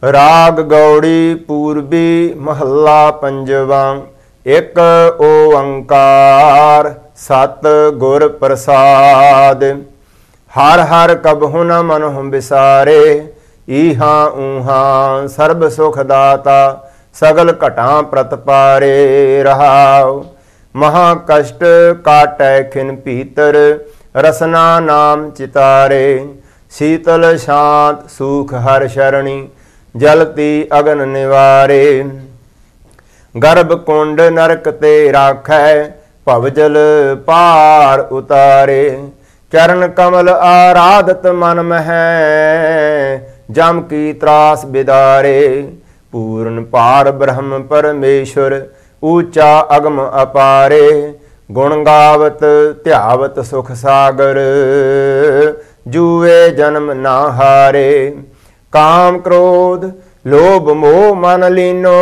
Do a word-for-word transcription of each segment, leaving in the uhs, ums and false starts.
राग गौड़ी पूर्वी महला पंजवा। एक ओंकार सत गुर प्रसाद। हर हर कबहु न मनहु बिसारे, ईहा ऊहा सर्ब सुख दाता, सगल घटा प्रतपारे। रहाओ महा कष्ट काटै खिन पीतर, रसना नाम चितारे। शीतल शांत सुख हर शरणी, जलती अगन निवारे। गर्भ कुंड नरक ते राखै, भवजल पार उतारे। चरण कमल आराधत मन मह, जम की त्रास बिदारे। पूर्ण पार ब्रह्म परमेश्वर, ऊंचा अगम अपारे। गुण गावत ध्यावत सुख सागर, जूए जन्म ना हारे। काम क्रोध लोभ मोह मन लीनो,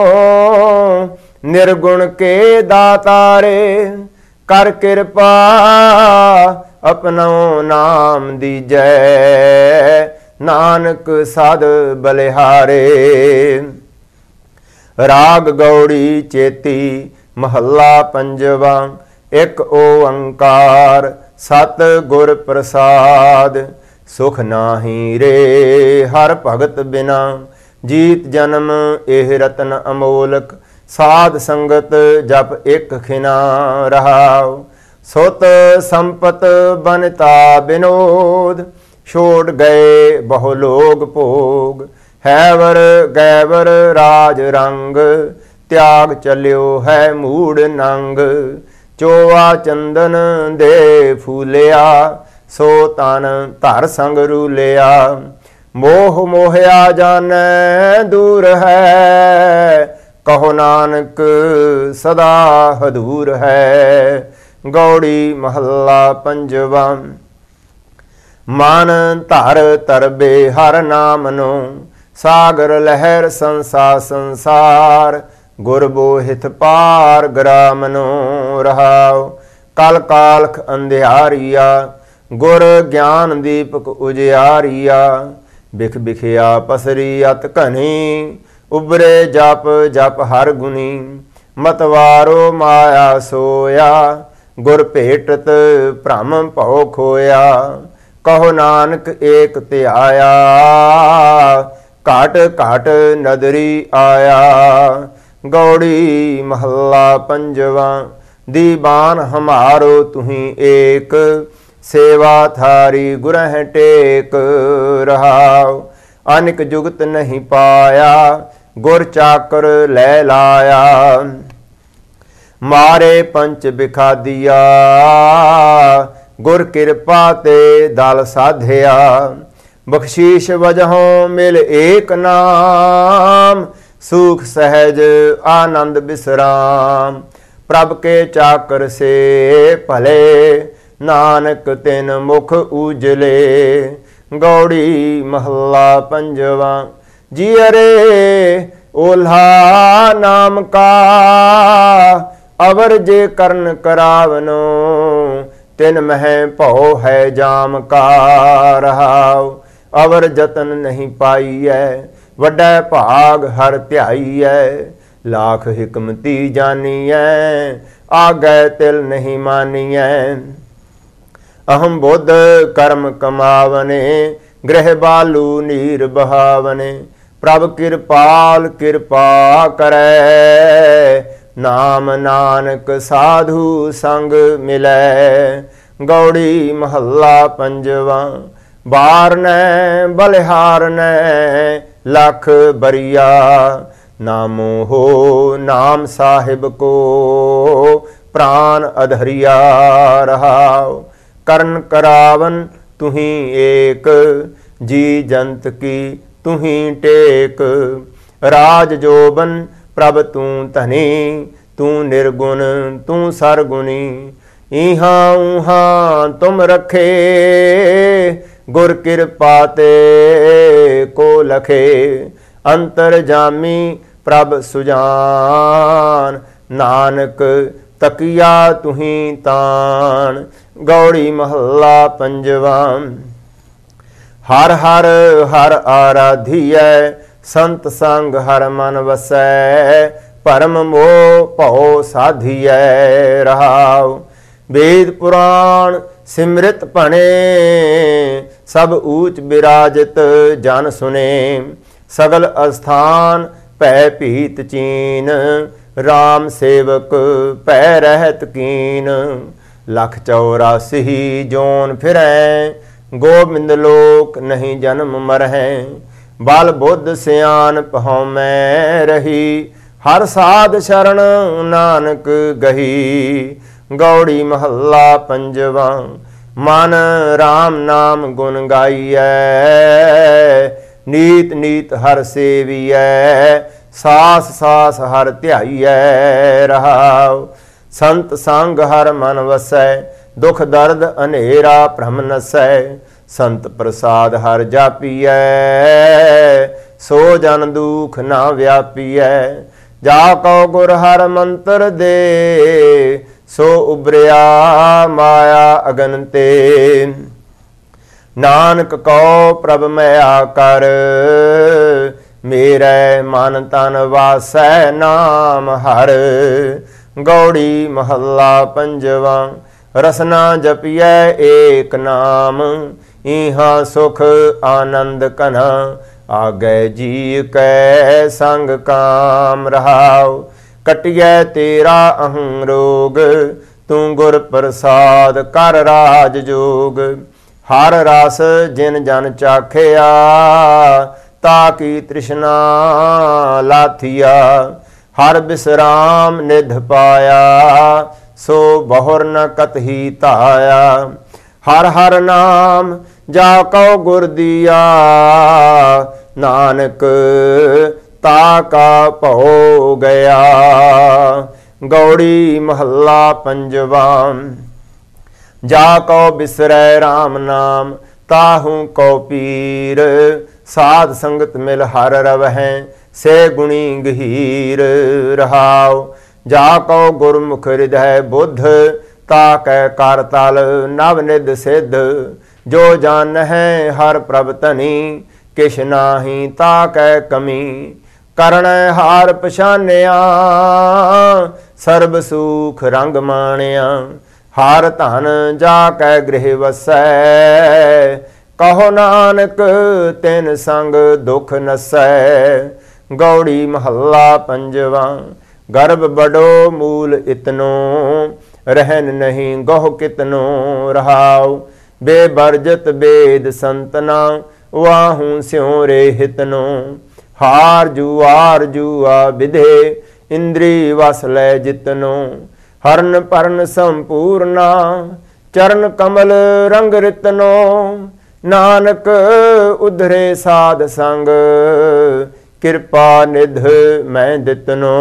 निर्गुण के दातारे। कर कृपा अपनो नाम दीजै, नानक साध बलिहारे। राग गौड़ी चेती महला पंजवा। एक ओंकार सत गुर प्रसाद। सुख नाही रे हर भगत बिना, जीत जन्म एह रतन अमोलक। साध संगत जप एक खिना, रहाओ सुत संपत बनता विनोद। छोड़ गए बहु लोग भोग, हैवर गैवर राज रंग। त्याग चलियो है मूड नंग, चोआ चंदन दे फूलिया। सो तन धर संग रूलिया। मोह मोहया जानै दूर है, कहो नानक सदा हदूर है। गौड़ी महला पंजवा। मन धर तरबे हर नाम नो, सागर लहर संसा संसार। गुर बोहित पार ग्रामनो, रहाओ कल कालख अंधियारिया। गुर ज्ञान दीपक उजियारिया। बिख बिखिया पसरी अत घनी, उबरे जप जप हर गुनी। मतवारो माया सोया, गुर भेटत भ्रम भौ खोया। कहो नानक एक त्याया, घाट घाट नदरी आया। गौड़ी महला पंजवा। दीवान हमारो तुही एक, सेवा थारी गुरह टेक। रहाओ अनिक जुगत नहीं पाया, गुर चाकर लै लाया। मारे पंच बिखा दिया, गुर कृपा ते दल साधिया। बख्शीश वजहों मिल एक नाम, सुख सहज आनंद विश्राम। प्रभ के चाकर से भले, नानक तिन मुख उजले। गौड़ी महला पंजवा। जियरे ओल्हा नाम का, अवर जे करन करावनो। तिन मह भौ है जाम का, रहाओ अवर जतन नहीं पाईऐ। वड्डा भाग हर ध्याईऐ, लाख हिकमती जानीऐ। आगै तिल नहीं मानीऐ। अहम बुद्ध कर्म कमावने, गृह बालू नीर बहावने। प्रभ कृपाल कृपा करै, नाम नानक साधु संग मिलै। गौड़ी महला पंजवा। बारनै बलिहारनै लख बरिया, नामो हो नाम साहिब को। प्राण अधरिया, रहाओ करन करावन तुही एक। जी जंत की तुही टेक। राज जोबन प्रभ तू धनी, तू निर्गुण तू सरगुनी। इहा उहा तुम रखे, गुर कृपा ते को लखे। अंतर जामी प्रभ सुजान, नानक तकिया तुही तान। गौड़ी महला पंजवा। हर हर हर आराधिय, संत संग हर मन वसै, परम मोह भौ साधियै रहाओ। वेद पुराण सिमृत भने, सब ऊच विराजित जन सुने। सगल अस्थान पै भीत चीन, राम सेवक पै रहत कीन। लख चौरासी जोन फिरै, गोबिंद लोक नहीं जन्म मरहै। बल बुद्ध सियान पहौ मैं रही, हर साध शरण नानक गही। गौड़ी महला पंजवा, मन राम नाम गुण गाइयै। नीत नीत हर सेवियै, सास सास हर ध्याइयै रहाओ। संत संग हर मन वसै, दुख दर्द अनेरा भ्रम नसै। संत प्रसाद हर जापियै, सो जन दुख ना व्यापियै। जा कौ गुर हर मंत्र दे, सो उबरिया माया अगन ते। नानक कौ प्रभ मया कर, मेरे मन तन वासै नाम हर। गौड़ी महला पंजवा, रसना जपियै एक नाम। इहा सुख आनंद कना, आगे जी कै संग काम रहाओ। कटियै तेरा अहं रोग, तू गुर प्रसाद कर राज जोग। हर रस जिन जन चाखिया, ताकी तृष्णा लाथिया। हर विश्राम निध पाया, सो बहुर न कतही ताया। हर हर नाम जाको गुर दिया, नानक ताका भौ गया। गौड़ी महला पंजवा, जाको बिसरै राम नाम, ताहू को पीर। साध संगत मिल हर रवहै, से गुणी गहीर रहाओ। जाको गुरमुख हृदय बुद्ध, ताकै कर तल नव निध सिद्ध। जो जान है हर प्रभ धनी, किश नाही ताकै कमी। करण हार पछानिया, सर्ब सुख रंग माणिया। हार धन जाकै गृह वसै, कहो नानक तिन संग दुख नसै। गौड़ी महला पंजवा, गर्भ बड़ो मूल इतनो, रहन नहीं गह कितनो रहाओ। बेबरजत बेद संतना, वाहू स्यों रे हितनो। हार जुआर जुआ विधे, इंद्री वस लै जितनो। हरन परन संपूर्णा, चरण कमल रंग रितनो। नानक उधरे साध संग, कृपा निध मैं दितनो।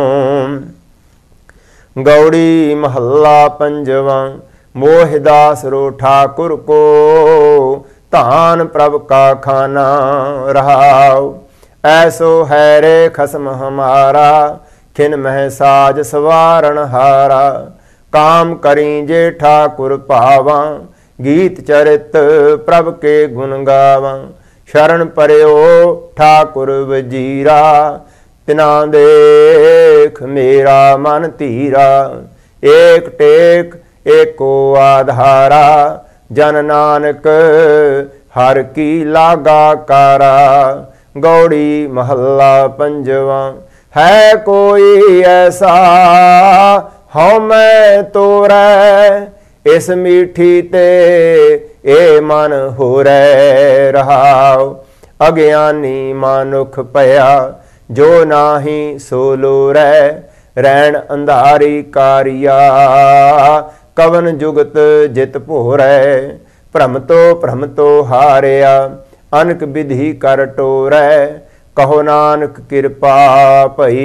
गौड़ी महला पंजवा, मोहदास रो ठाकुर को, धान प्रभ का खाना रहाओ। ऐसो है रे खसम हमारा, खिन मह साज सवारण हारा। काम करी जे ठाकुर पावा, गीत चरित प्रभ के गुण गावा। शरण पर्यो ठाकुर वजीरा, तिना देख मेरा मन धीरा। एक टेक एको आधारा, जन नानक हर की लागा कारा। गौड़ी महला पंजवा, है कोई ऐसा हौ मैं तोरै। इस मीठी ते ए मन हो रै रहाओ। अज्ञानी मानुख पया, जो नाही सो लोरै। रैन अंधारी कारिया, कवन जुगत जित भोरै। भ्रम तो भ्रम तो हारिया, अनक विधि कर टोरै। कहो नानक कृपा भई,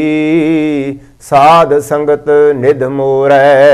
साध संगत निध मोरै।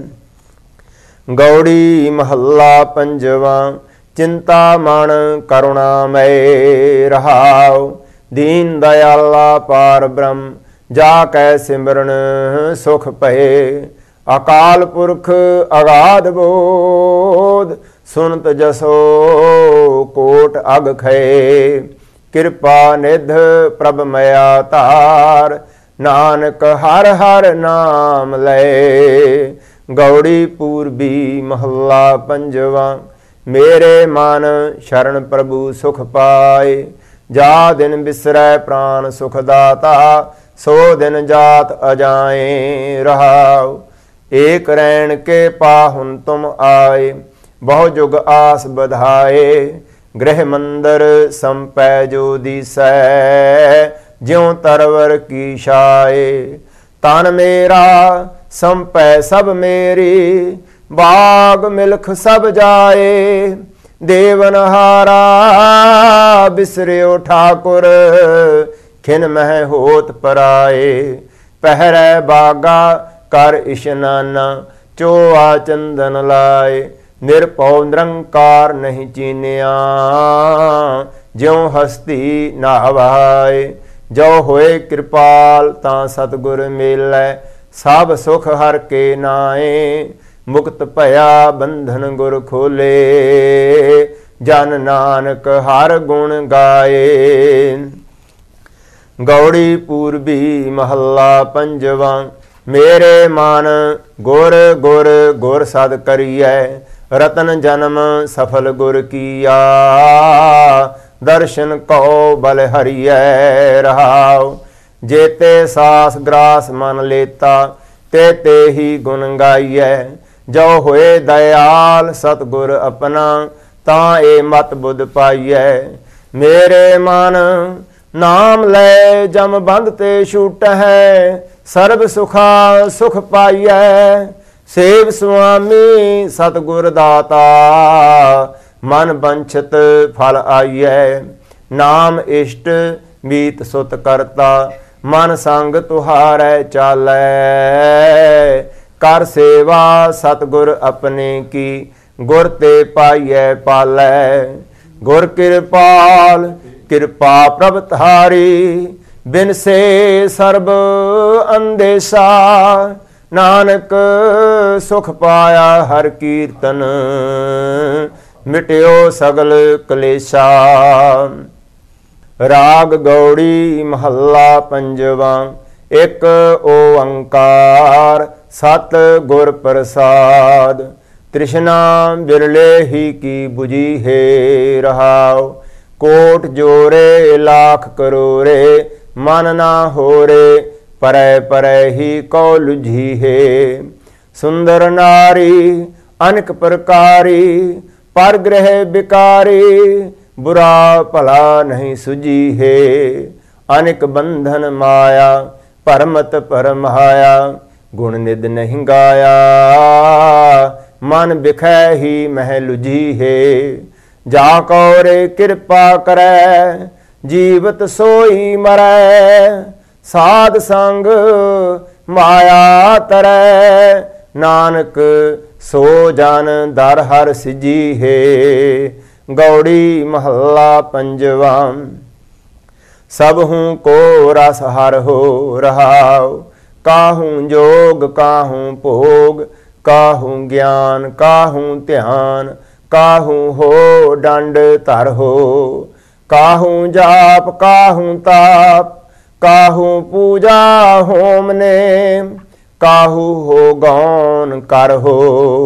गौड़ी महला पंजवा, चिंता मन करुणामय रहाओ। दीन दयाला पार ब्रह्म, जाकै सिमरन सुख पए। अकाल पुरख अगाध बोध, सुनत जसो कोट अग खये। किरपा निध प्रभ मया तार। नानक हर हर नाम लय। गौड़ी पूर्वी महला पंजवा। मेरे मन शरण प्रभु सुख पाए। जा दिन बिसरै प्राण सुख दाता। सो दिन जात अजाए रहाओ। एक रैन के पाहुन तुम आए। बहु जुग आस बधाए। गृह मंदिर संपै जो दिसै। ज्यों तरवर की छाए। तन मेरा संपै सब मेरी। बाग मिल्ख सब जाए। देवनहारा बिसरियो ठाकुर। खिन मह होत पराए। पहरै बागा कर इशनाना। चोआ चंदन लाए। निरपौ निरंकार नहीं चीनिया। ज्यों हस्ती नावाए। जो होए कृपाल तां सतगुर मेलै। सब सुख हर के नाए। मुक्त भया बंधन गुर खोले। जन नानक हर गुण गाए। गौड़ी पूर्वी महला पंजवा। मेरे मन गुर गुर गुर सद करियै। रतन जन्म सफल गुर किया। दर्शन कहो बल हरियै रहाओ। जेते सास ग्रास मन लेता। ते ते ही गुण गाइयै। जो होए दयाल सतगुर अपना। तां ए मत बुध पाइयै। मेरे मन नाम ले जम बंध ते छूट है। सर्ब सुखा सुख पाइयै। सेव स्वामी सतगुर दाता। मन बंछित फल आइयै। नाम इष्ट मीत सुत करता। मन संग तुहारै चालै। कर सेवा सतगुर अपने की। गुर ते पाइयै पालै। गुर कृपाल कृपा प्रभ धारी। बिन से सर्ब अंदेशा। नानक सुख पाया हर कीर्तन। मिट्यो सगल कलेशा। राग गौड़ी महला पंजवा। एक ओंकार सत गुर प्रसाद। तृष्णा बिरले ही की बुझी है रहाओ। कोट जोरे लाख करोरे। मन ना हो रे परै परै ही कौ लुझी है। सुंदर नारी अनेक प्रकारी। पर ग्रह बिकारी। बुरा भला नहीं सुझी है। अनेक बंधन माया। परमत परमाया। गुण निद नहीं गाया। मन बिखै ही मह लुझी है। जा कौरे कृपा करै। जीवत सोई मरै। साध संग माया तरै। नानक सो जन दर हर सिजी है। गौड़ी महला पंजवा। सब हूँ को रस हर हो रहाओ। काहूँ जोग काहूँ भोग। काहूँ ज्ञान काहूँ ध्यान। काहूँ हो दंड धर हो। काहूँ जाप काहूँ ताप। काहूँ पूजा होम नेम। काहू हो गौन कर हो।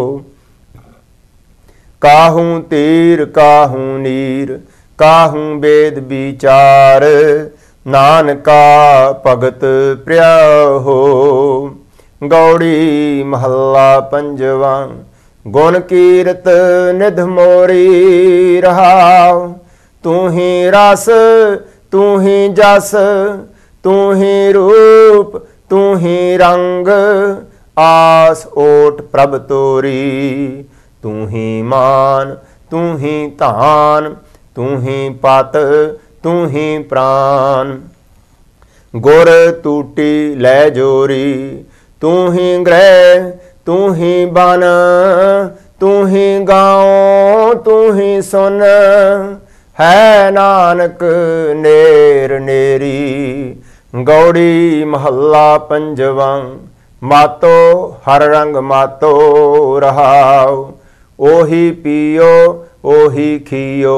काहूँ तीर काहूँ नीर। काहूँ वेद विचार। नानका भगत प्रिय हो। गौड़ी महला पंजवा। गुण कीरत निध मोरी रहाओ। तू ही रस तू ही जस। तू ही रूप तू ही रंग। आस ओट प्रभ तोरी। तू ही मान तू ही धान। तू ही पत तू ही प्राण। गुर टूटी लै जोरी। तू ही ग्रह तू ही बन। तू ही गाँव तू ही सुन। है नानक नेर नेरी। गौड़ी महला पंजवा। मातो हर रंग मातो रहाओ। ओही पियो ओही खियो।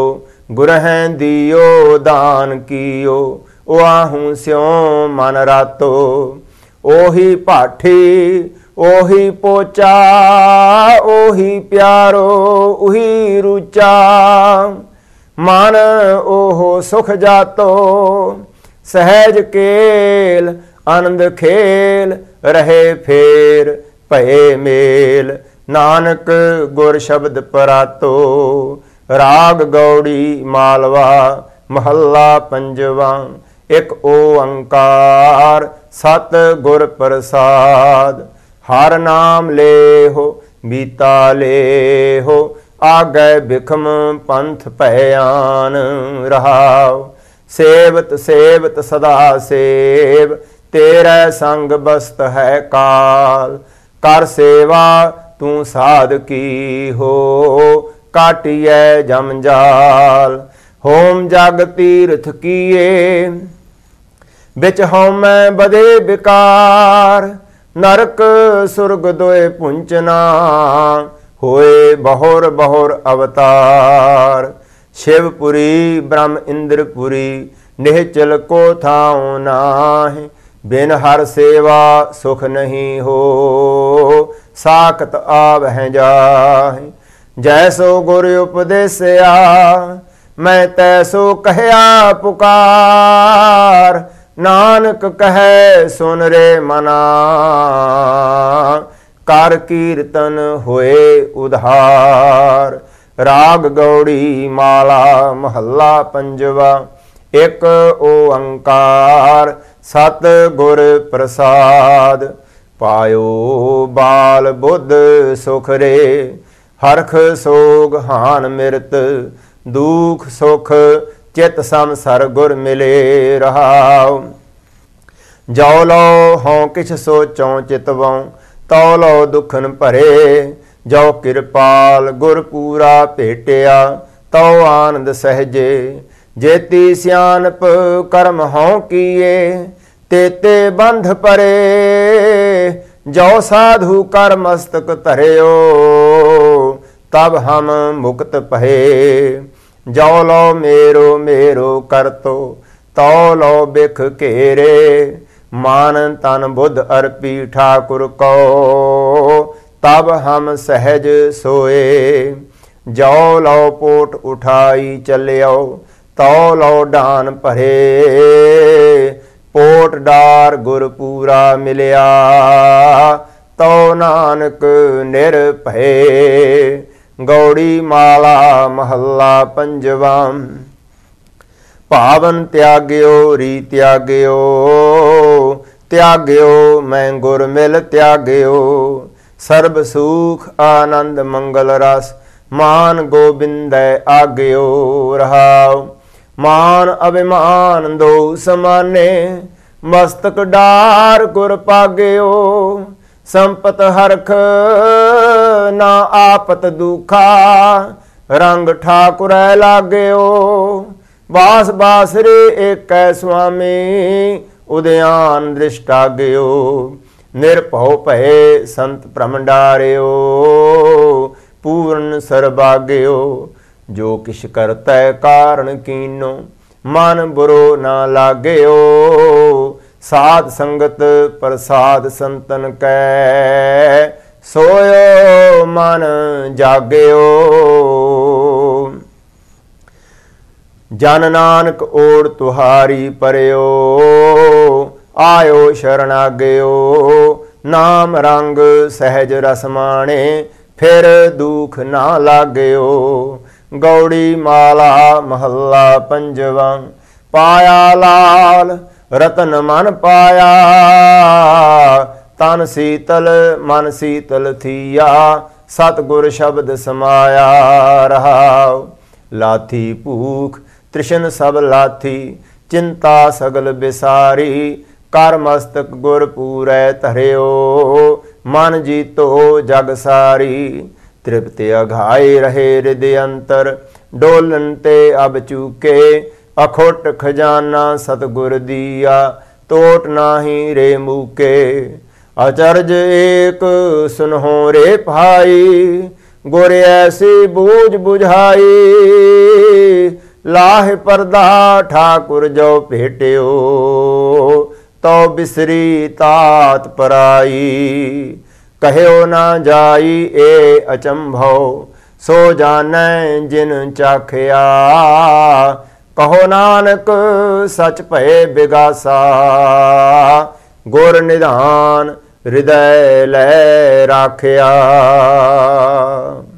गुरहैं दियो दान कियो, ओआहूं स्यों मन रातो। ओही भाठी ओही पोचा, ओही प्यारो ओही रूचा, मन ओहो सुख जातो। सहज केल आनंद खेल, रहे फेर भये मेल। नानक गुर शब्द परातो। राग गौड़ी मालवा महला पंजवा। एक ओंकार सत गुर प्रसाद। हर नाम ले हो बीता ले हो, आगे बिखम पंथ भयान रहाव। सेवत सेवत सदा सेव, तेरे संग बस्त है काल। कर सेवा तू साध की हो, काटिए जमजाल। होम जग तीर्थ किए, बिच होमै बधे बिकार। नरक सुरग दोए पुंचना, होए बहुर बहुर अवतार। शिवपुरी ब्रह्म इंद्रपुरी, निहचल को थाओ नाहि। बिन हर सेवा सुख नहीं हो, साखत आवह जाहि। जैसो गुर उपदेसया, मैं तैसो कहया पुकार। नानक कहे सुन रे मना, कर कीर्तन होए उधार। राग गौड़ी माला महला पंजवा। एक ओंकार सत गुर प्रसाद। पायो बाल बुद्ध सुख रे, हरख सोग हान मिरत। दुख सुख चित सम सर गुर मिले रहाव। जो लो हों किछ सोचों चितवों, तो लो दुखन भरे। जो किरपाल गुर पूरा भेटिया, तो आनंद सहजे। जेती सियानप कर्म हों किए, तेते बंध परे। जो साधु कर मस्तक धरियो, तब हम मुक्त पहे। जो लो मेरो मेरो करतो, तो लो बिख घेरे। मान तन बुद्ध अर्पी ठाकुर को, तब हम सहज सोए। जो लो पोट उठाई चलियो, तो लो डान भरे। पोट डार गुर पूरा मिलिया, तो नानक निर्भय। गौड़ी माला महला पंजवा। पावन त्याग्यो री त्याग्यो, त्याग्यो मैं गुर मिल त्याग्यो। सर्ब सुख आनंद मंगल रस, मान गोबिंद आग्यो रहाव। मान अभिमान दो समाने, मस्तक डार गुर पाग्यो। संपत हरख ना आपत दुखा, रंग ठाकुर लाग्यो। बास बासरे एक स्वामी, उदयान दृष्टाग्यो। निर्भव भय संत भ्रम डार्यो, पूर्ण सर्भाग्यो। जो किश करतै कारण कीनो, मन बुरो ना लाग्यो। साध संगत प्रसाद संतन कै, सोयो मन जाग्यो। जन नानक ओढ़ तुहारी परयो, आयो शरणाग्यो। नाम रंग सहज रस माणे, फिर दुख ना लाग्यो। गौड़ी माला महला पंजवा। पाया लाल रतन मन पाया, तन शीतल मन शीतल थिया। सतगुर शब्द समाया रहाव। लाथी भूख तृष्ण सब लाथी, चिंता सगल बिसारी। कर मस्तक गुर पूरै धरियो, मन जीतो जग सारी। तृप्ति अघाई रहे हृदय अंतर, डोलन ते अब चूके। अखोट खजाना सतगुर दिया, तोट नाही रे मूके। अचरज एक सुनहो रे भाई, गुर ऐसी बूझ बुझाई। ਲਾਹੇ ਪਰਦਾ ਠਾਕੁਰ ਜੋ ਭੇਟਿਓ, ਤੋ ਬਿਸਰੀ ਤਾਤ ਪਰਾਈ। ਕਹਿਓ ਨਾ ਜਾਈ ਏ ਅਚੰਭਉ, ਸੋ ਜਾਣੈ ਜਿਨ ਚਾਖਿਆ। ਕਹੋ ਨਾਨਕ ਸਚ ਭਏ ਬਿਗਾਸਾ, ਗੁਰ ਨਿਧਾਨ ਹਿਰਦੈ ਲੈ ਰਾਖਿਆ।